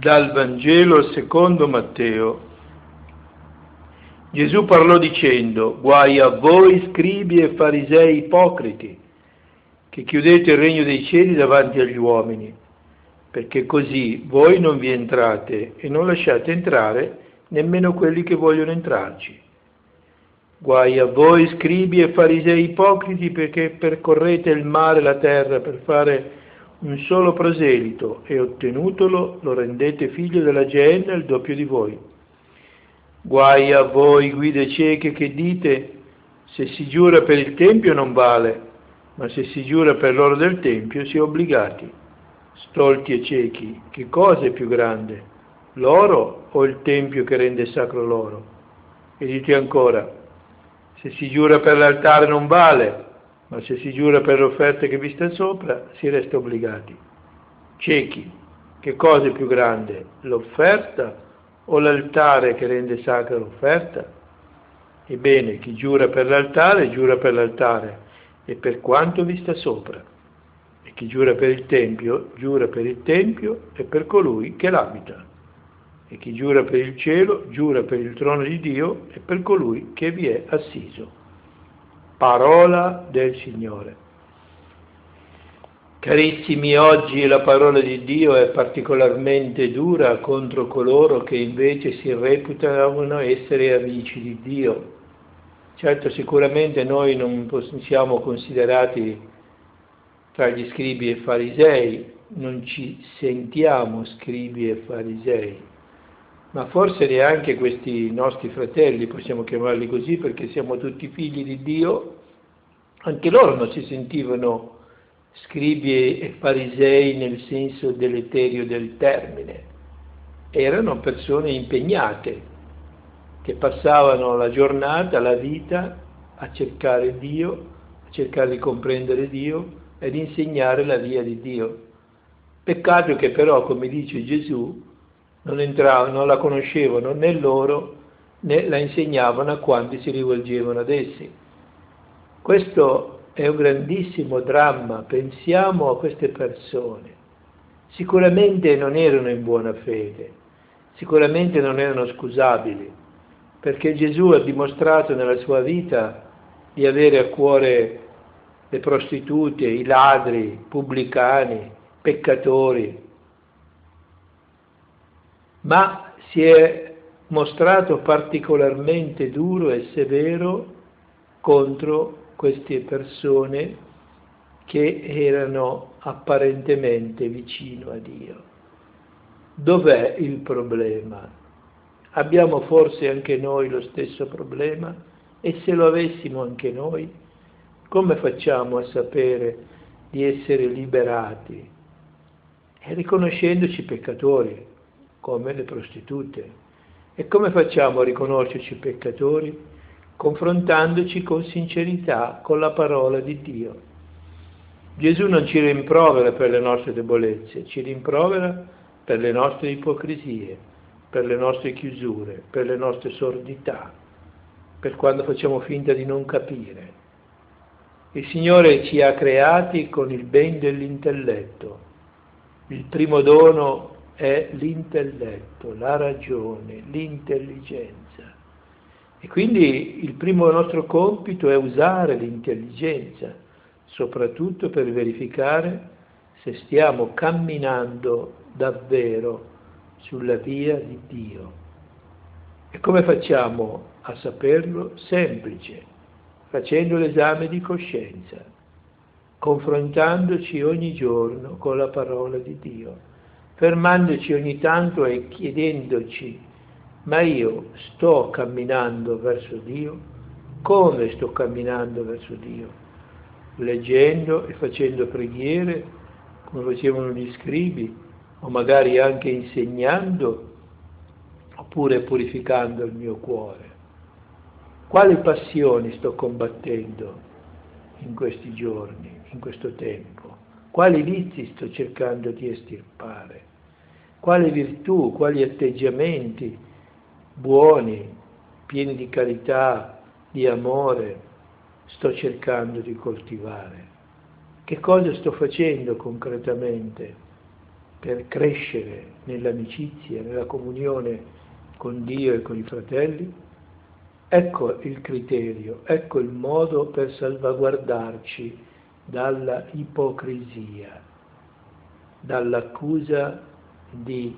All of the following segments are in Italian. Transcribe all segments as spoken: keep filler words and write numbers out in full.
Dal Vangelo secondo Matteo. Gesù parlò dicendo: guai a voi scribi e farisei ipocriti, che chiudete il regno dei cieli davanti agli uomini, perché così voi non vi entrate e non lasciate entrare nemmeno quelli che vogliono entrarci. Guai a voi scribi e farisei ipocriti, perché percorrete il mare e la terra per fare un solo proselito, e ottenutolo lo rendete figlio della Geenna il doppio di voi. Guai a voi guide cieche che dite: se si giura per il Tempio non vale, ma se si giura per l'oro del Tempio si è obbligati. Stolti e ciechi, che cosa è più grande, l'oro o il Tempio che rende sacro l'oro? E dite ancora: se si giura per l'altare non vale, ma se si giura per l'offerta che vi sta sopra, si resta obbligati. Ciechi, che cosa è più grande, l'offerta o l'altare che rende sacra l'offerta? Ebbene, chi giura per l'altare, giura per l'altare e per quanto vi sta sopra. E chi giura per il Tempio, giura per il Tempio e per colui che l'abita. E chi giura per il cielo, giura per il trono di Dio e per colui che vi è assiso. Parola del Signore. Carissimi, oggi la parola di Dio è particolarmente dura contro coloro che invece si reputano essere amici di Dio. Certo, sicuramente noi non siamo considerati tra gli scribi e farisei, non ci sentiamo scribi e farisei, ma forse neanche questi nostri fratelli, possiamo chiamarli così perché siamo tutti figli di Dio, anche loro non si sentivano scribi e farisei nel senso deleterio del termine. Erano persone impegnate, che passavano la giornata, la vita a cercare Dio, a cercare di comprendere Dio ed insegnare la via di Dio. Peccato che però, come dice Gesù, non entravano, non la conoscevano né loro né la insegnavano a quanti si rivolgevano ad essi. Questo è un grandissimo dramma. Pensiamo a queste persone. Sicuramente non erano in buona fede, sicuramente non erano scusabili, perché Gesù ha dimostrato nella sua vita di avere a cuore le prostitute, i ladri, i pubblicani, peccatori, ma si è mostrato particolarmente duro e severo contro queste persone che erano apparentemente vicino a Dio. Dov'è il problema? Abbiamo forse anche noi lo stesso problema? E se lo avessimo anche noi, come facciamo a sapere di essere liberati? E riconoscendoci peccatori, come le prostitute. E come facciamo a riconoscerci peccatori? Confrontandoci con sincerità con la parola di Dio. Gesù non ci rimprovera per le nostre debolezze, ci rimprovera per le nostre ipocrisie, per le nostre chiusure, per le nostre sordità, per quando facciamo finta di non capire. Il Signore ci ha creati con il ben dell'intelletto. Il primo dono è l'intelletto, la ragione, l'intelligenza. E quindi il primo nostro compito è usare l'intelligenza, soprattutto per verificare se stiamo camminando davvero sulla via di Dio. E come facciamo a saperlo? Semplice, facendo l'esame di coscienza, confrontandoci ogni giorno con la parola di Dio, fermandoci ogni tanto e chiedendoci: ma io sto camminando verso Dio? Come sto camminando verso Dio? Leggendo e facendo preghiere, come facevano gli scribi, o magari anche insegnando, oppure purificando il mio cuore. Quali passioni sto combattendo in questi giorni, in questo tempo? Quali vizi sto cercando di estirpare? Quali virtù, quali atteggiamenti buoni, pieni di carità, di amore, sto cercando di coltivare? Che cosa sto facendo concretamente per crescere nell'amicizia, nella comunione con Dio e con i fratelli, ecco il criterio, ecco il modo per salvaguardarci dalla ipocrisia, dall'accusa di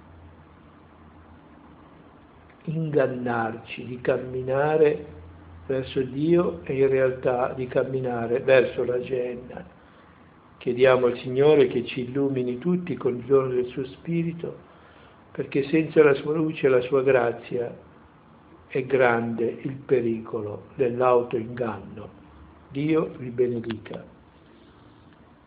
ingannarci, di camminare verso Dio e in realtà di camminare verso la Geenna. Chiediamo al Signore che ci illumini tutti con il dono del suo Spirito, perché senza la sua luce e la sua grazia è grande il pericolo dell'autoinganno. Dio vi benedica.